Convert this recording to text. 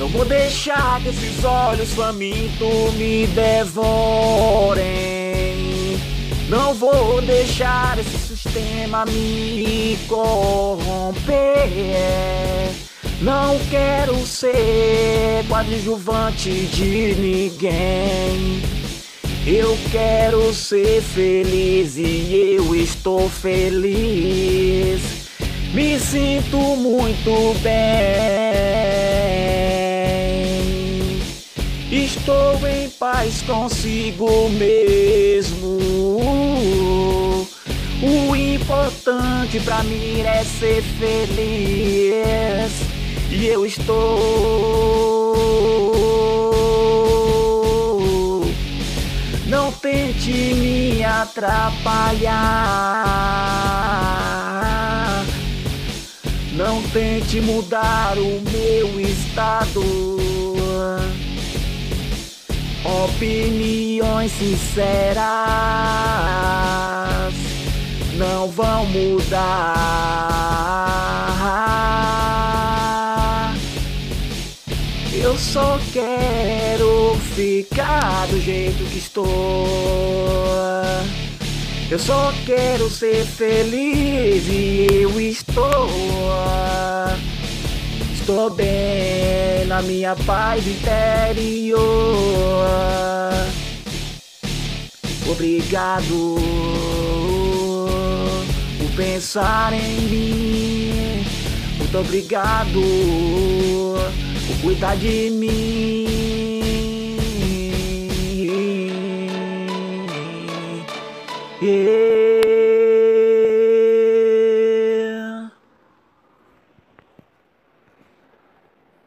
vou deixar que esses olhos famintos me devorem. Não vou deixar esse sistema me corromper. Não quero ser coadjuvante de ninguém. Eu quero ser feliz e eu estou feliz. Me sinto muito bem. Estou em paz consigo mesmo. O importante pra mim é ser feliz. E eu estou. Não tente me atrapalhar. Não tente mudar o meu estado. Opiniões sinceras não vão mudar. Eu só quero ficar do jeito que estou. Eu só quero ser feliz e eu estou. Estou bem na minha paz interior. Obrigado por pensar em mim. Muito obrigado por cuidar de mim.